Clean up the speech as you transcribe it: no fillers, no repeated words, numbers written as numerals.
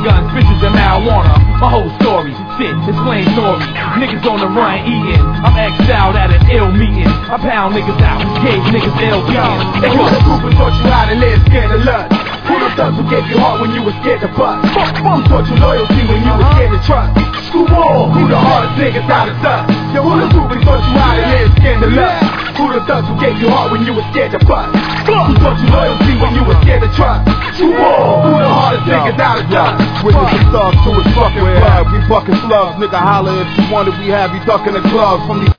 guns, bitches, and marijuana. My whole story, shit, it's plain story. Niggas on the run eating. I'm X'd out at an ill meeting. I pound niggas out, gave niggas ill beating. They go to group and taught you how to live, scared of lust. Who the thugs who gave you heart when you were scared to bust? Who taught you loyalty when you were scared to trust? Screw all, who the hardest niggas out of dust? Yo, who the group and taught you how to live, scared to lust? Who the thugs who gave you heart when you were scared to bust? Who taught you loyalty when you were scared to trust? Screw all, who the hardest niggas out of dust? Witness the thugs to his fucking blood. We fucking slugs, nigga holler if you want it. We have you ducking the gloves from these